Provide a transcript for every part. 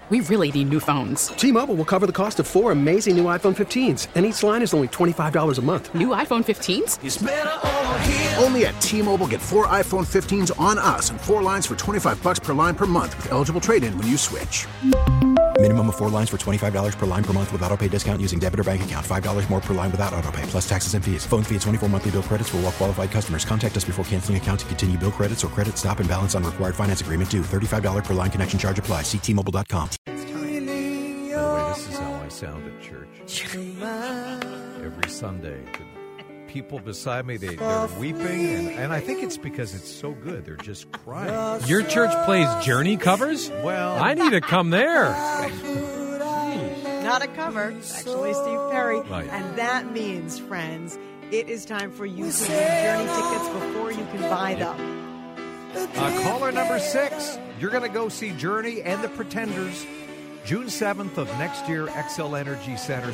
We really need new phones. T-Mobile will cover the cost of 4 amazing new iPhone 15s, and each line is only $25 a month. New iPhone 15s? It's better over here. Only at T-Mobile, get 4 iPhone 15s on us and 4 lines for $25 per line per month with eligible trade-in when you switch. Minimum of 4 lines for $25 per line per month with autopay discount using debit or bank account. $5 more per line without autopay, plus taxes and fees. Phone fee at 24 monthly bill credits for well-qualified customers. Contact us before canceling account to continue bill credits or credit stop and balance on required finance agreement due. $35 per line connection charge applies. See T-Mobile.com. By the way, this is how I sound at church. Every Sunday. The people beside me, they're weeping, and I think it's because it's so good. They're just crying. Your church plays Journey covers? Well, I need to come there. Not a cover. It's actually Steve Perry. Right. And that means, friends, it is time for you to win Journey tickets before you can buy them. Caller number 6, you're going to go see Journey and the Pretenders June 7th of next year, XL Energy Center,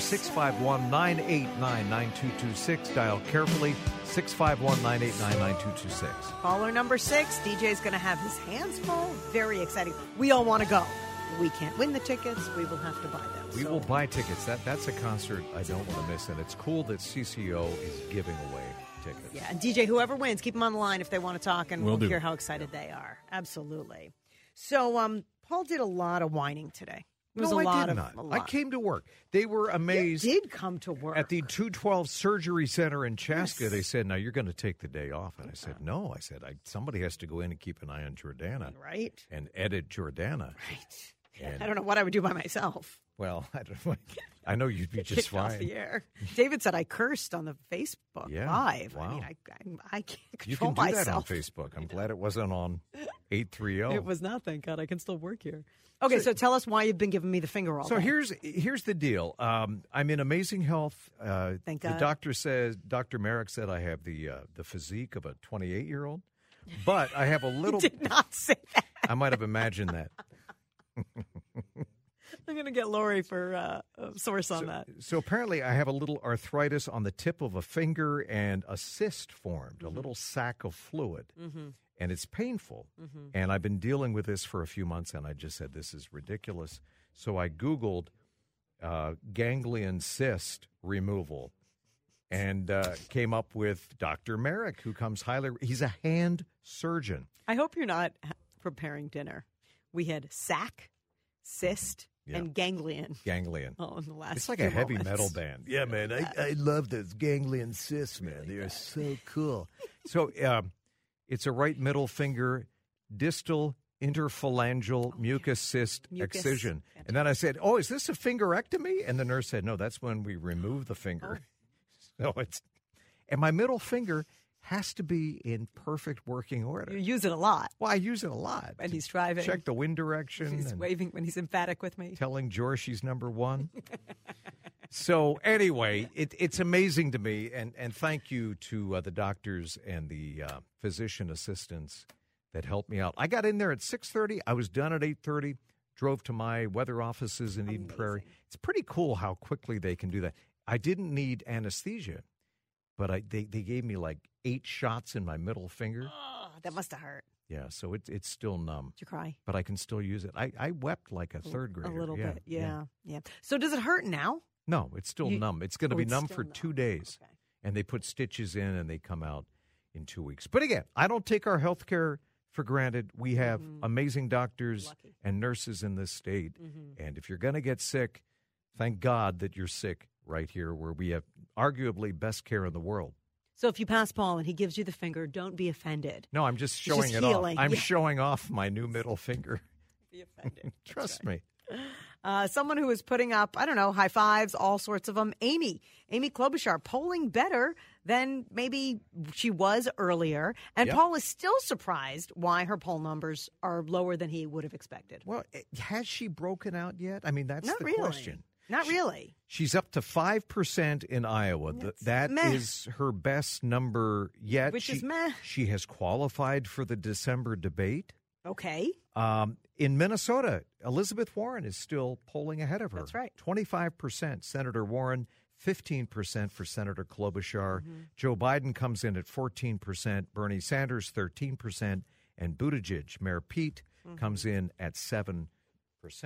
651-989-9226. Dial carefully, 651-989-9226. Caller number 6, DJ's going to have his hands full. Very exciting. We all want to go. We can't win the tickets. We will have to buy them. We will buy tickets. That's a concert I don't want to miss, and it's cool that CCO is giving away tickets. Yeah, and DJ, whoever wins, keep them on the line if they want to talk, and we'll do. hear how excited they are. Absolutely. So, Paul did a lot of whining today. It was No, a I lot did of. not. A lot. I came to work. They were amazed. You did come to work At the 212 Surgery Center in Chaska, They said, now you're going to take the day off. And I said, no. I said, somebody has to go in and keep an eye on Jordana. Right. And edit Jordana. Right. And, I don't know what I would do by myself. well, I don't know. I know you'd be just Kicked off fine. the air. David said I cursed on the Facebook Yeah, Live. wow. I mean, I can't You control can do myself. that on Facebook. I'm glad it wasn't on 830. It was not, thank God. I can still work here. Okay, so tell us why you've been giving me the finger all So day. here's the deal. I'm in amazing health. Thank The God. Dr. Merrick said I have the physique of a 28-year-old, but I have a little. Did not say that. I might have imagined that. I'm going to get Lori for a source on that. So apparently I have a little arthritis on the tip of a finger and a cyst formed, a little sac of fluid. And it's painful. And I've been dealing with this for a few months, and I just said, this is ridiculous. So I Googled ganglion cyst removal and came up with Dr. Merrick, who comes highly. He's a hand surgeon. I hope you're not preparing dinner. We had sac, cyst, and ganglion. Ganglion. Oh, in the last It's like few a heavy moments. metal band. Yeah, man. I love those ganglion cysts, man. They are so cool. So it's a right middle finger distal interphalangeal mucus cyst excision. And then I said, oh, is this a fingerectomy? And the nurse said, no, that's when we remove the finger. So and my middle finger has to be in perfect working order. You use it a lot. Well, I use it a lot. When he's driving. Check the wind direction. He's and waving when he's emphatic with me. telling George she's number one. So anyway, it's amazing to me, and thank you to the doctors and the physician assistants that helped me out. I got in there at 6:30. I was done at 8:30. Drove to my weather offices in Eden Prairie. It's pretty cool how quickly they can do that. I didn't need anesthesia, but they gave me like 8 shots in my middle finger. Oh, that must have hurt. Yeah, so it's still numb. Did you cry? But I can still use it. I wept like a third grader. A little bit, yeah. So does it hurt now? No, it's still numb. It's going to be it's numb still for numb. 2 days. Okay. And they put stitches in and they come out in 2 weeks. But again, I don't take our health care for granted. We have amazing doctors and nurses in this state. And if you're going to get sick, thank God that you're sick right here where we have arguably best care in the world. So if you pass Paul and he gives you the finger, don't be offended. No, I'm just showing just it healing. off. I'm Yeah. showing off my new middle finger. Be offended. Trust me. Someone who is putting up, I don't know, high fives, all sorts of them. Amy Klobuchar polling better than maybe she was earlier. And Yep. Paul is still surprised why her poll numbers are lower than he would have expected. Well, has she broken out yet? I mean, that's Not the really. question. Not really. She's up to 5% in Iowa. That meh. is her best number yet. Which is meh. She has qualified for the December debate. Okay. In Minnesota, Elizabeth Warren is still polling ahead of her. That's right. 25% Senator Warren, 15% for Senator Klobuchar. Joe Biden comes in at 14%, Bernie Sanders 13%, and Buttigieg, Mayor Pete, comes in at 7%.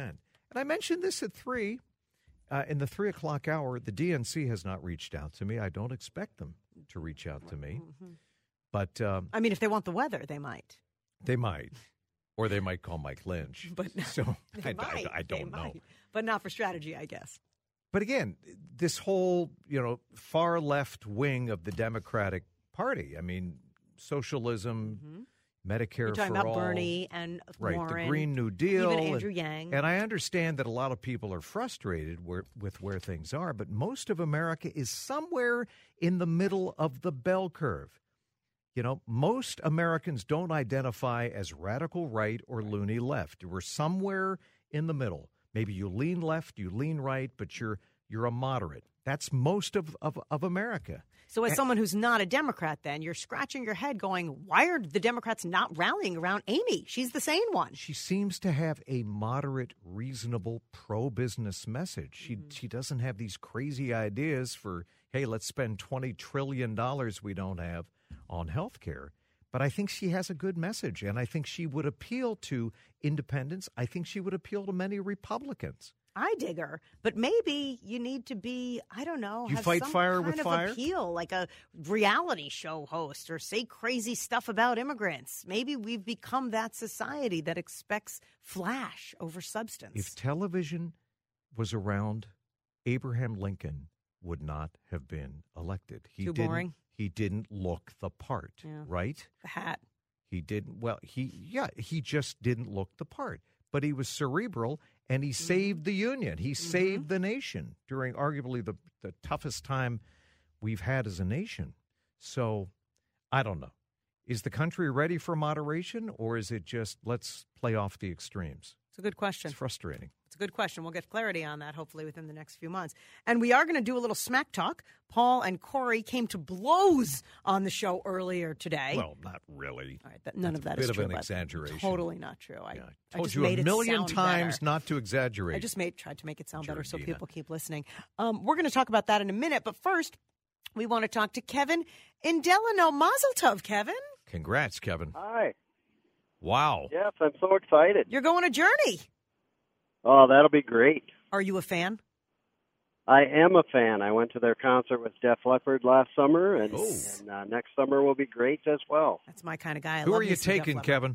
And I mentioned this at 3. In the 3 o'clock hour, the DNC has not reached out to me. I don't expect them to reach out to me. Mm-hmm. But I mean, if they want the weather, they might. they might. Or they might call Mike Lynch. But so They might. I They don't know. might. But not for strategy, I guess. But again, this whole, far left wing of the Democratic Party, I mean, socialism, Medicare You're talking for about all. Bernie and Right, Warren, the Green New Deal. even Andrew Yang. And I understand that a lot of people are frustrated with where things are, but most of America is somewhere in the middle of the bell curve. Most Americans don't identify as radical right or loony left. We're somewhere in the middle. Maybe you lean left, you lean right, but you're a moderate. That's most of America. So as someone who's not a Democrat, then, you're scratching your head going, why are the Democrats not rallying around Amy? She's the sane one. She seems to have a moderate, reasonable, pro-business message. She doesn't have these crazy ideas for, hey, let's spend $20 trillion we don't have on health care. But I think she has a good message, and I think she would appeal to independents. I think she would appeal to many Republicans. I dig her, but maybe you need to be, I don't know, You have fight some fire kind with of fire? appeal, like a reality show host, or say crazy stuff about immigrants. Maybe we've become that society that expects flash over substance. If television was around, Abraham Lincoln would not have been elected. Too boring? He didn't look the part, Yeah. right? The hat. He didn't. Well, he just didn't look the part. But he was cerebral, and he saved the Union. He saved the nation during arguably the toughest time we've had as a nation. So, I don't know. Is the country ready for moderation, or is it just let's play off the extremes? It's a good question. It's frustrating. It's a good question. We'll get clarity on that hopefully within the next few months. And we are going to do a little smack talk. Paul and Corey came to blows on the show earlier today. Well, not really. All right, none of that Bit is of true. an but exaggeration. Totally not true. I I told just you made a it million sound times better. not to exaggerate. I just tried to make it sound better so Jardina. people keep listening. We're going to talk about that in a minute, but first, we want to talk to Kevin in Delano. Mazel tov, Kevin. Congrats, Kevin. Hi. Wow. Yes, I'm so excited. You're going a journey. Oh, that'll be great. Are you a fan? I am a fan. I went to their concert with Def Leppard last summer, and, next summer will be great as well. That's my kind of guy. Who are you taking, Kevin?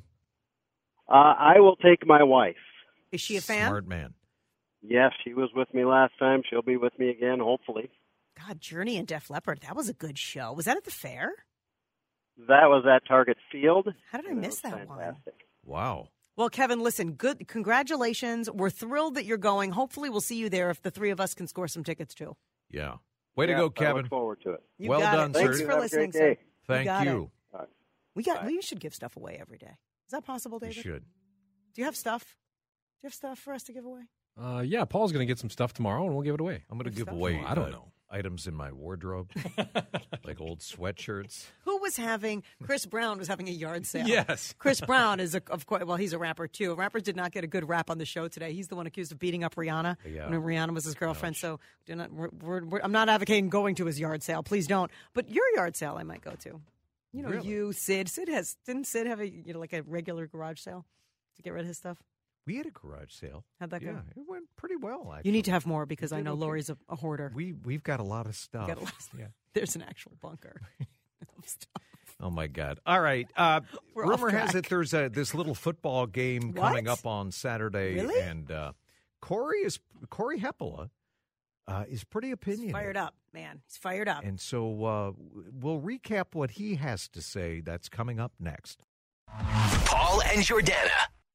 I will take my wife. Is she a fan? Smart man. Yes, she was with me last time. She'll be with me again, hopefully. God, Journey and Def Leppard. That was a good show. Was that at the fair? That was at Target Field. How did I and miss it was that one? fantastic. Wow. Well, Kevin, listen, good. Congratulations. We're thrilled that you're going. Hopefully we'll see you there if the three of us can score some tickets, too. Yeah. Way to Yeah, go, I Kevin. look forward to it. You Well got done, it. sir. Thanks Thank you. for Have a listening, great sir. day. Thank got you. it. We should give stuff away every day. Is that possible, You David? should. Do you have stuff? Do you have stuff for us to give away? Yeah, Paul's going to get some stuff tomorrow, and we'll give it away. I'm going to Good give stuff. away Oh, I don't know. items in my wardrobe, like old sweatshirts. Chris Brown was having a yard sale. Yes. Chris Brown is, of course, well, he's a rapper, too. Rappers did not get a good rap on the show today. He's the one accused of beating up Rihanna Yeah. when Rihanna was his girlfriend. So I'm not advocating going to his yard sale. Please don't. But your yard sale I might go to. You know, Really? you, Sid. Didn't Sid have like a regular garage sale to get rid of his stuff? We had a garage sale. How'd that Yeah, go? it went pretty well, actually. You need to have more because I did know okay. Lori's a hoarder. We've got a lot of stuff. Got a lot of- Yeah. There's an actual bunker of stuff. Oh, my God. All right. We're off Rumor has track. it there's this little football game coming What? up on Saturday. Really? And Corey Heppola is pretty opinionated. He's fired up, man. He's fired up. And so we'll recap what he has to say. That's coming up next. Paul and Jordana.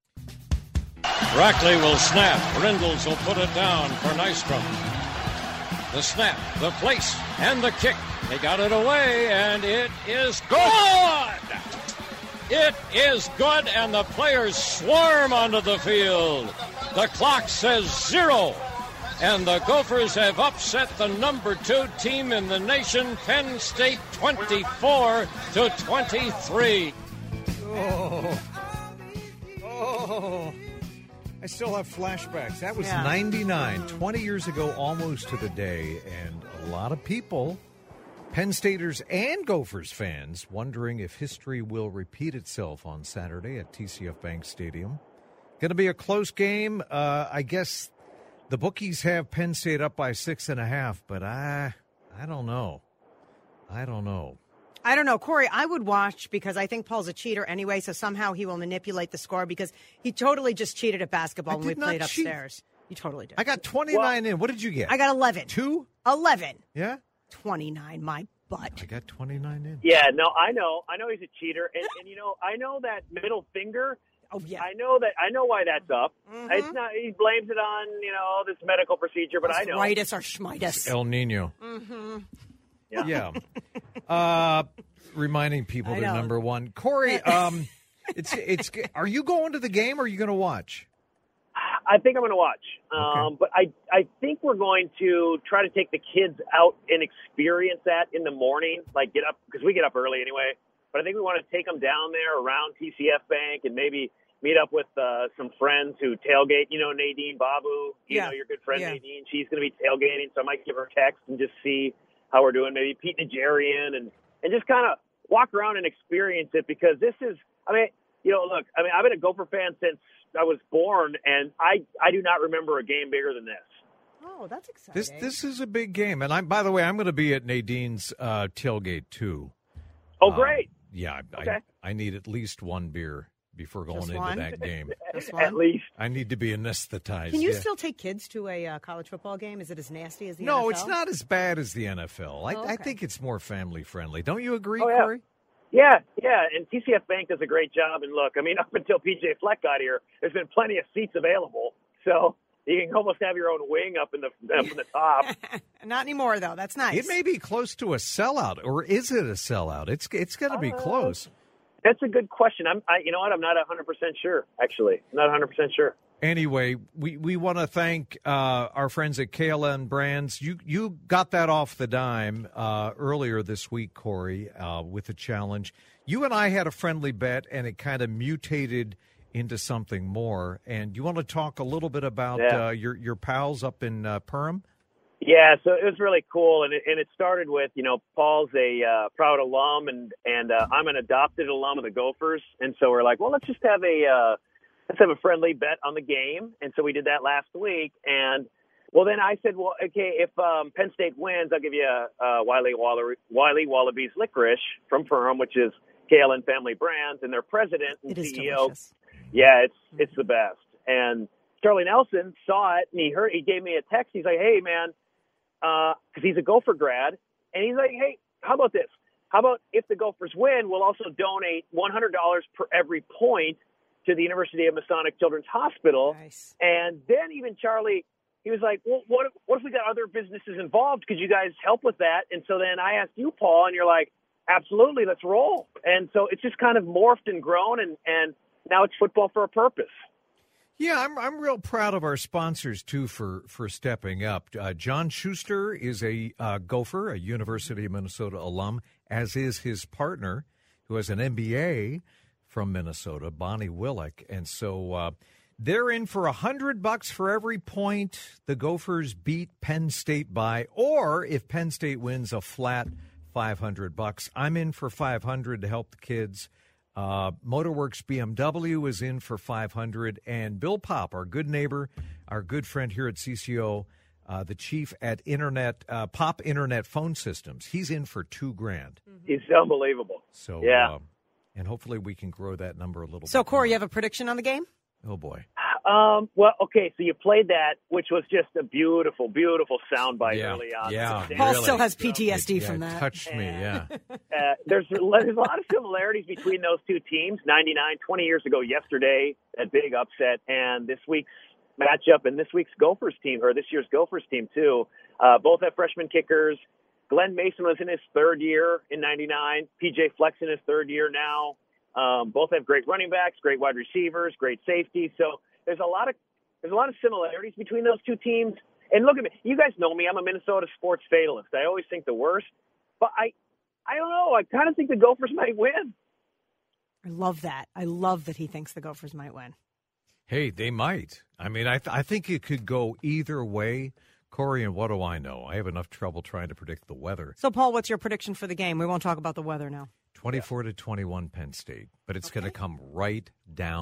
Brackley will snap. Brindles will put it down for Nystrom. The snap, the place, and the kick. They got it away, and it is good! It is good, and the players swarm onto the field. The clock says 0, and the Gophers have upset the number 2 team in the nation, Penn State, 24-23. Oh, I still have flashbacks. That was Yeah. 99, 20 years ago, almost to the day, and a lot of people, Penn Staters and Gophers fans, wondering if history will repeat itself on Saturday at TCF Bank Stadium. Going to be a close game. I guess the bookies have Penn State up by 6.5, but I don't know. I don't know, Corey. I would watch because I think Paul's a cheater anyway. So somehow he will manipulate the score because he totally just cheated at basketball when we played upstairs. You totally did. I got 29 in. What did you get? I got 11. 2? 11. Yeah. 29. My butt. I got 29 in. Yeah. No, I know he's a cheater, and I know that middle finger. Oh yeah. I know why that's up. Mm-hmm. It's not. He blames it on this medical procedure, but I know. Arthritis or schmitis. El Nino. Mm-hmm. Yeah. Reminding people they're number one. Corey, it's. Are you going to the game or are you going to watch? I think I'm going to watch. Okay. But I think we're going to try to take the kids out and experience that in the morning, like get up, because we get up early anyway. But I think we want to take them down there around TCF Bank and maybe meet up with some friends who tailgate. Nadine Babu, your good friend Nadine. She's going to be tailgating, so I might give her a text and just see how we're doing. Maybe Pete Nigerian and just kind of walk around and experience it, because this is, look, I've been a Gopher fan since I was born, and I do not remember a game bigger than this. Oh, that's exciting. This is a big game, and by the way, I'm going to be at Nadine's tailgate too. Oh, great! Yeah, okay. I need at least one beer before going into that game. At least. I need to be anesthetized. Can you still take kids to a college football game? Is it as nasty as the NFL? No, it's not as bad as the NFL. Okay. I think it's more family friendly. Don't you agree, yeah. Corey? Yeah, and TCF Bank does a great job. And look, up until PJ Fleck got here, there's been plenty of seats available. So you can almost have your own wing up in the top. Not anymore, though. That's nice. It may be close to a sellout, or is it a sellout? It's going to be close. That's a good question. I'm not 100% sure, actually. Not 100% sure. Anyway, we want to thank our friends at KLN Brands. You got that off the dime earlier this week, Corey, with the challenge. You and I had a friendly bet, and it kind of mutated into something more. And you want to talk a little bit about your pals up in Perham? Yeah, so it was really cool, and it started with, Paul's a proud alum, and I'm an adopted alum of the Gophers, and so we're like, well, let's have a friendly bet on the game, and so we did that last week, and then I said, well, okay, if Penn State wins, I'll give you a Wiley Wallabies licorice from Perham, which is KLN Family Brands, and their president and CEO. Delicious. Yeah, it's the best. And Charlie Nelson saw it, and he gave me a text. He's like, hey, man, because he's a Gopher grad, and he's like, hey, how about this? How about if the Gophers win, we'll also donate $100 per every point to the University of Masonic Children's Hospital. Nice. And then even Charlie, he was like, well, what if we got other businesses involved? Could you guys help with that? And so then I asked you, Paul, and you're like, absolutely, let's roll. And so it's just kind of morphed and grown, and now it's football for a purpose. Yeah, I'm real proud of our sponsors, too, for stepping up. John Schuster is a Gopher, a University of Minnesota alum, as is his partner, who has an MBA from Minnesota, Bonnie Willick. And so they're in for $100 for every point the Gophers beat Penn State by, or if Penn State wins, a flat $500. I'm in for $500 to help the kids. Motorworks BMW is in for $500, and Bill Pop, our good neighbor, our good friend here at CCO, the chief at Pop Internet Phone Systems, he's in for $2,000. He's unbelievable. So yeah, and hopefully we can grow that number a little bit. So, Corey, more. you have a prediction on the game? Oh boy. Well, okay, so you played that, which was just a beautiful, beautiful soundbite early on. Yeah, Paul still has PTSD from that. It touched me, yeah. There's a lot of similarities between those two teams. 20 years ago yesterday, that big upset, and this week's matchup, and this week's Gophers team, or this year's Gophers team, too. Both have freshman kickers. Glenn Mason was in his third year in 99. PJ Fleck's in his third year now. Both have great running backs, great wide receivers, great safety. So there's a lot of similarities between those two teams. And look at me, you guys know me. I'm a Minnesota sports fatalist. I always think the worst, but I don't know. I kind of think the Gophers might win. I love that. I love that he thinks the Gophers might win. Hey, they might. I mean, I think it could go either way. Corey, and what do I know? I have enough trouble trying to predict the weather. So, Paul, what's your prediction for the game? We won't talk about the weather now. 24-21 Penn State, but it's going to come right down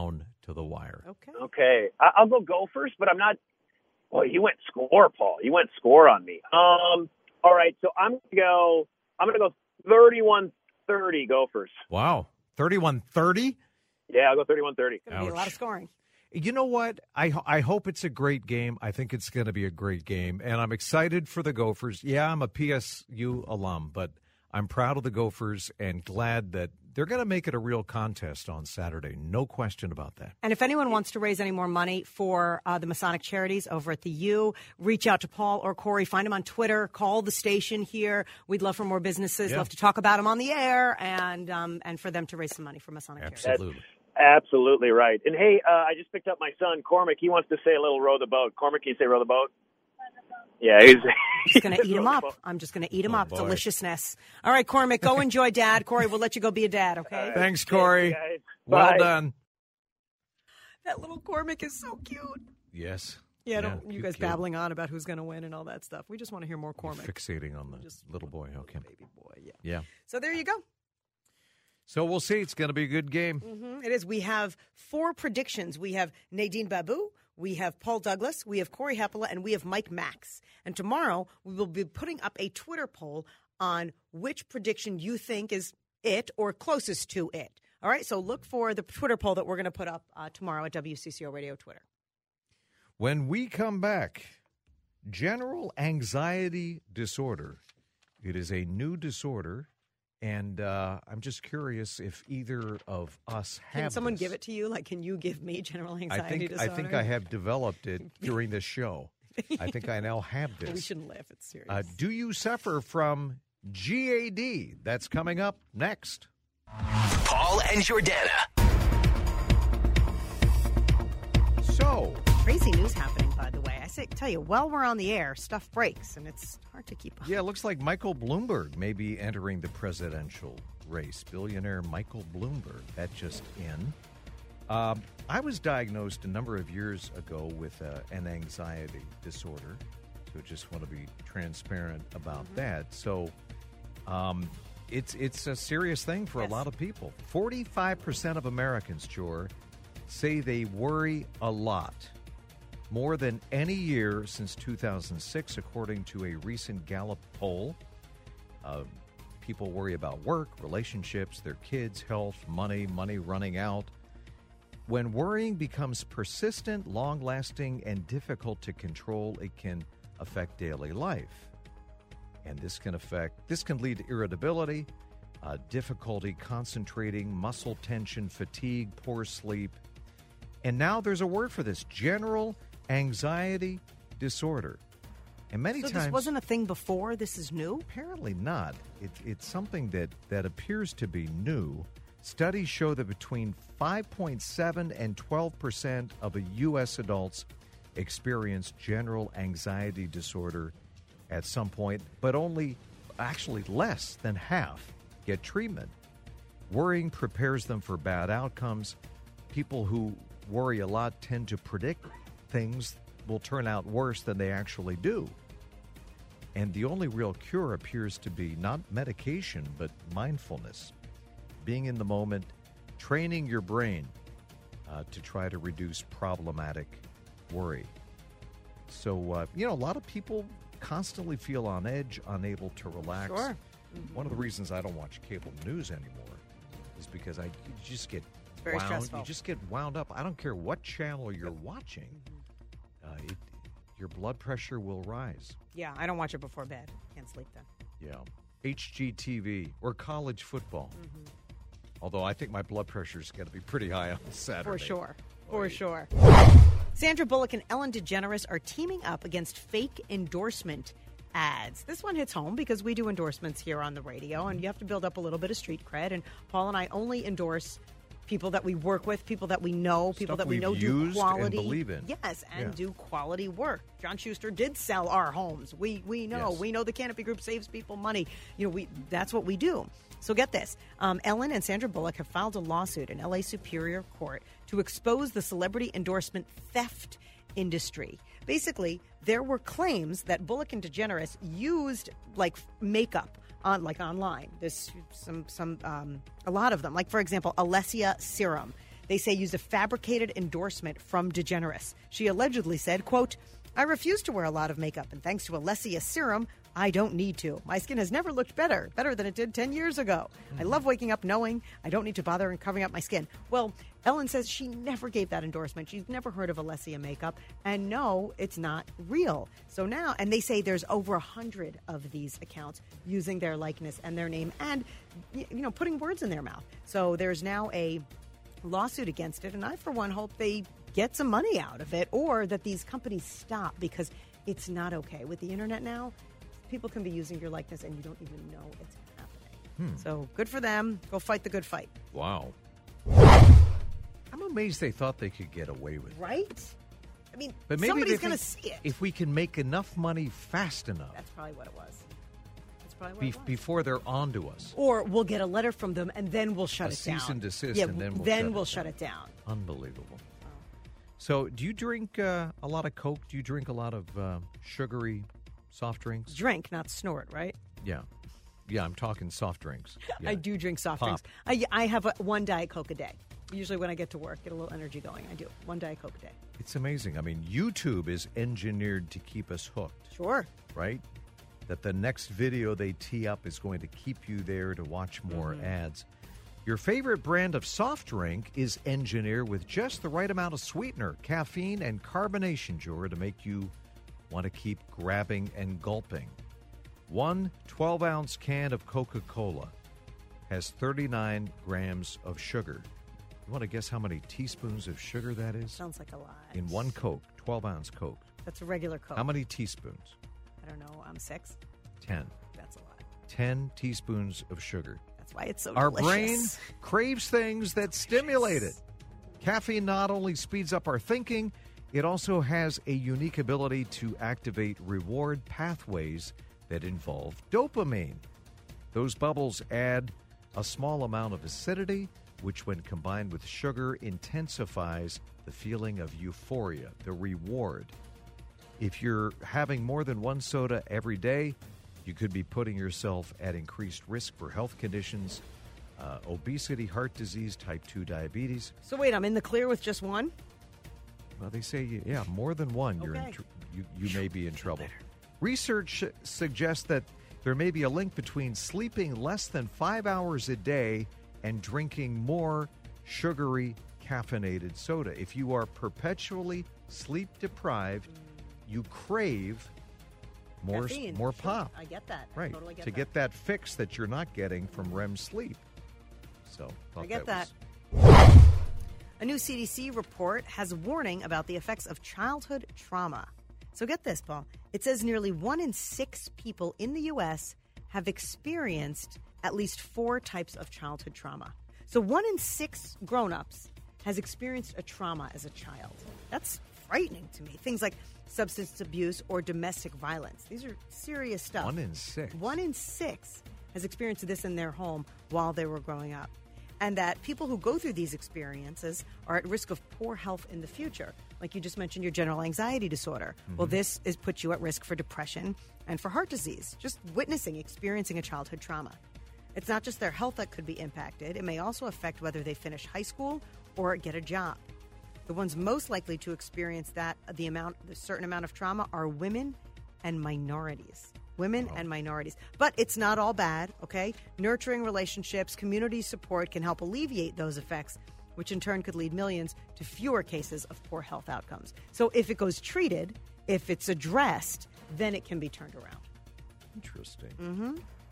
to the wire. Okay. I'll go Gophers, but I'm not. Boy, you went score, Paul. You went score on me. All right, so I'm gonna go 31-30 Gophers. Wow, 31-30. Yeah, I'll go 31-30. Going to be a lot of scoring. You know what? I hope it's a great game. I think it's going to be a great game, and I'm excited for the Gophers. Yeah, I'm a PSU alum, but I'm proud of the Gophers and glad that they're going to make it a real contest on Saturday. No question about that. And if anyone wants to raise any more money for the Masonic Charities over at the U, reach out to Paul or Corey. Find them on Twitter. Call the station here. We'd love for more businesses. Love to talk about them on the air and for them to raise some money for Masonic Charities. Absolutely. Absolutely right. And, hey, I just picked up my son, Cormac. He wants to say a little row the boat. Cormac, can you say row the boat? Yeah, I'm just going to eat him up. I'm just going to eat him up. Boy. Deliciousness. All right, Cormac, go enjoy Dad. Corey, we'll let you go be a dad, okay? Thanks, Corey. Guys. Well Bye. done. That little Cormac is so cute. Yes. Yeah, don't you guys cute. babbling on about who's going to win and all that stuff. We just want to hear more Cormac. Fixating on the little boy. Okay. Baby boy, yeah. Yeah. So there you go. So we'll see. It's going to be a good game. Mm-hmm. It is. We have 4 predictions. We have Nadine Babu, we have Paul Douglas, we have Corey Heppola, and we have Mike Max. And tomorrow we will be putting up a Twitter poll on which prediction you think is it or closest to it. All right, so look for the Twitter poll that we're going to put up tomorrow at WCCO Radio Twitter. When we come back, general anxiety disorder. It is a new disorder. And I'm just curious if either of us have Can someone this. give it to you? Like, can you give me general anxiety disorder? I think I have developed it during this show. I think I now have this. We shouldn't laugh. It's serious. Do you suffer from GAD? That's coming up next. Paul and Jordana. So crazy news happening, by the way. Tell you, while we're on the air, stuff breaks, and it's hard to keep up. Yeah, it looks like Michael Bloomberg may be entering the presidential race. Billionaire Michael Bloomberg. That just in. I was diagnosed a number of years ago with an anxiety disorder. So just want to be transparent about that. So it's a serious thing for a lot of people. 45% of Americans, Jor, say they worry a lot. More than any year since 2006, according to a recent Gallup poll. People worry about work, relationships, their kids, health, money running out. When worrying becomes persistent, long-lasting, and difficult to control, it can affect daily life. And this can lead to irritability, difficulty concentrating, muscle tension, fatigue, poor sleep. And now there's a word for this: general anxiety disorder. And many times... this wasn't a thing before? This is new? Apparently not. It's something that appears to be new. Studies show that between 5.7 and 12% of U.S. adults experience general anxiety disorder at some point, but actually less than half get treatment. Worrying prepares them for bad outcomes. People who worry a lot tend to predict things will turn out worse than they actually do. And the only real cure appears to be not medication, but mindfulness. Being in the moment, training your brain to try to reduce problematic worry. So, a lot of people constantly feel on edge, unable to relax. Sure. One of the reasons I don't watch cable news anymore is because you just get very wound. stressful. You just get wound up. I don't care what channel you're watching. Your blood pressure will rise. Yeah, I don't watch it before bed. Can't sleep then. Yeah. HGTV or college football. Although I think my blood pressure's got to be pretty high on Saturday. For sure. For sure. Sandra Bullock and Ellen DeGeneres are teaming up against fake endorsement ads. This one hits home because we do endorsements here on the radio, and you have to build up a little bit of street cred. And Paul and I only endorse people that we work with, people that we know, people Stuff that we know we've do used quality. and believe in. Yes, and do quality work. John Schuster did sell our homes. We know. Yes. We know the Canopy Group saves people money. That's what we do. So get this. Ellen and Sandra Bullock have filed a lawsuit in L.A. Superior Court to expose the celebrity endorsement theft industry. Basically, there were claims that Bullock and DeGeneres used makeup online. There's a lot of them. Like, for example, Alessia Serum. they say used a fabricated endorsement from DeGeneres. She allegedly said, quote, "I refuse to wear a lot of makeup, and thanks to Alessia Serum, I don't need to. My skin has never looked better than it did 10 years ago. I love waking up knowing I don't need to bother in covering up my skin." Well, Ellen says she never gave that endorsement. She's never heard of Alessia makeup, and no, it's not real. So now, and they say there's over 100 of these accounts using their likeness and their name and, putting words in their mouth. So there's now a lawsuit against it, and I, for one, hope they get some money out of it or that these companies stop, because it's not okay. With the internet now, people can be using your likeness and you don't even know it's happening. So good for them. Go fight the good fight. Wow. I'm amazed they thought they could get away with it. Right? I mean, But maybe somebody's going to see it. If we can make enough money fast enough. That's probably what it was. Before they're on to us. Or we'll get a letter from them and then we'll shut it down. A cease and desist, yeah, and then we'll shut it down. Unbelievable. So do you drink a lot of Coke? Do you drink a lot of sugary soft drinks? Drink, not snort, right? Yeah. Yeah, I'm talking soft drinks. Yeah. I do drink soft drinks. I have one Diet Coke a day. Usually when I get to work, get a little energy going. I do one Diet Coke a day. It's amazing. I mean, YouTube is engineered to keep us hooked. Sure. Right? That the next video they tee up is going to keep you there to watch more ads. Your favorite brand of soft drink is engineered with just the right amount of sweetener, caffeine, and carbonation, Jura, to make you want to keep grabbing and gulping. One 12-ounce can of Coca-Cola has 39 grams of sugar. You want to guess how many teaspoons of sugar that is? Sounds like a lot. In one Coke, 12-ounce Coke. That's a regular Coke. How many teaspoons? I don't know. 6? 10. That's a lot. 10 teaspoons of sugar. That's why it's so Our delicious. brain craves things that stimulate it. Caffeine not only speeds up our thinking, it also has a unique ability to activate reward pathways that involve dopamine. Those bubbles add a small amount of acidity, which when combined with sugar intensifies the feeling of euphoria, the reward. If you're having more than one soda every day, you could be putting yourself at increased risk for health conditions, obesity, heart disease, type 2 diabetes. So wait, I'm in the clear with just one? Well, they say, yeah, more than one, Okay. you may be in trouble. Research suggests that there may be a link between sleeping less than 5 hours a day and drinking more sugary, caffeinated soda. If you are perpetually sleep deprived, you crave more Caffeine. more Sure. pop. I get that. Right. I totally get to that. get that fix that you're not getting from REM sleep. So I get that. was- A new CDC report has a warning about the effects of childhood trauma. So get this, Paul. It says nearly 1 in 6 people in the U.S. have experienced at least 4 types of childhood trauma. So 1 in 6 grown-ups has experienced a trauma as a child. That's frightening to me. Things like substance abuse or domestic violence. These are serious stuff. 1 in 6. 1 in 6 has experienced this in their home while they were growing up. And that people who go through these experiences are at risk of poor health in the future. Like you just mentioned, your general anxiety disorder. Well, this puts you at risk for depression and for heart disease, just experiencing a childhood trauma. It's not just their health that could be impacted. It may also affect whether they finish high school or get a job. The ones most likely to experience the certain amount of trauma are women and minorities. Women and minorities. But it's not all bad, okay? Nurturing relationships, community support can help alleviate those effects, which in turn could lead millions to fewer cases of poor health outcomes. So if it goes treated, if it's addressed, then it can be turned around. Interesting. Mm-hmm.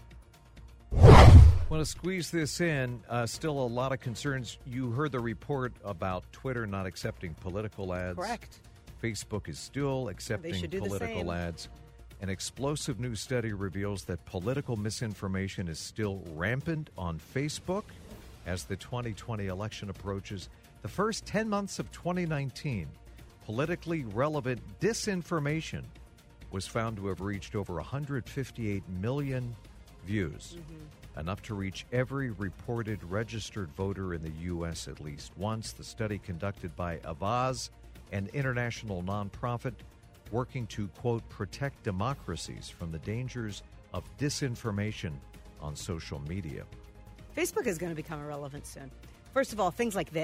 Want to squeeze this in, still a lot of concerns. You heard the report about Twitter not accepting political ads. Correct. Facebook is still accepting should do the political same. ads. An explosive new study reveals that political misinformation is still rampant on Facebook as the 2020 election approaches. The first 10 months of 2019, politically relevant disinformation was found to have reached over 158 million views, enough to reach every reported registered voter in the U.S. at least once. The study conducted by Avaz, an international nonprofit working to, quote, protect democracies from the dangers of disinformation on social media. Facebook is going to become irrelevant soon. First of all, things like this,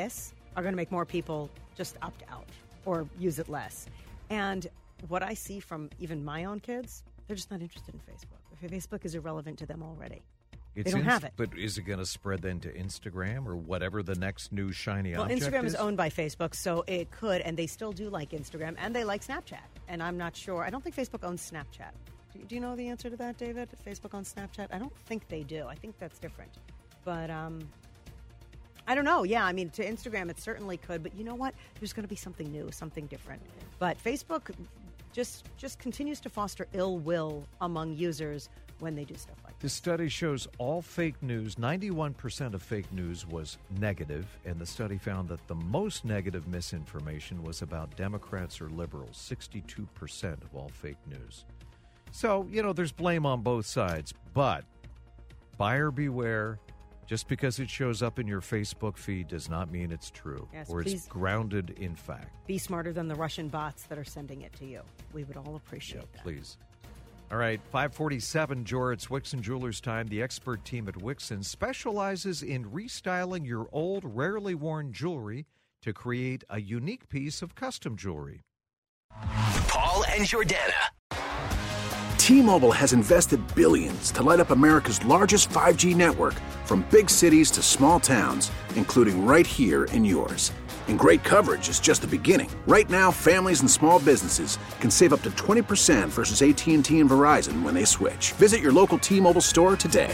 are going to make more people just opt out or use it less. And what I see from even my own kids, they're just not interested in Facebook. Facebook is irrelevant to them already. They don't have it. But is it going to spread then to Instagram or whatever the next new shiny well, object Instagram is? is owned by Facebook, so it could, and they still do like Instagram, and they like Snapchat. And I'm not sure. I don't think Facebook owns Snapchat. Do you know the answer to that, David? If Facebook owns Snapchat? I don't think they do. I think that's different. But I don't know. Yeah, I mean, to Instagram, it certainly could. But you know what? There's going to be something new, something different. But Facebook just continues to foster ill will among users when they do stuff like this. This study shows all fake news, 91% of fake news was negative, and the study found that the most negative misinformation was about Democrats or liberals, 62% of all fake news. So, there's blame on both sides, but buyer beware. Just because it shows up in your Facebook feed does not mean it's true or it's grounded in fact. Be smarter than the Russian bots that are sending it to you. We would all appreciate that. Please. All right, 5:47, It's Wixon Jewelers time. The expert team at Wixon specializes in restyling your old, rarely worn jewelry to create a unique piece of custom jewelry. Paul and Jordana. T-Mobile has invested billions to light up America's largest 5G network, from big cities to small towns, including right here in yours. And great coverage is just the beginning. Right now, families and small businesses can save up to 20% versus AT&T and Verizon when they switch. Visit your local T-Mobile store today.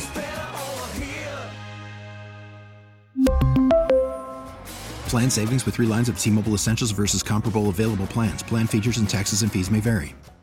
Plan savings with 3 lines of T-Mobile Essentials versus comparable available plans. Plan features and taxes and fees may vary.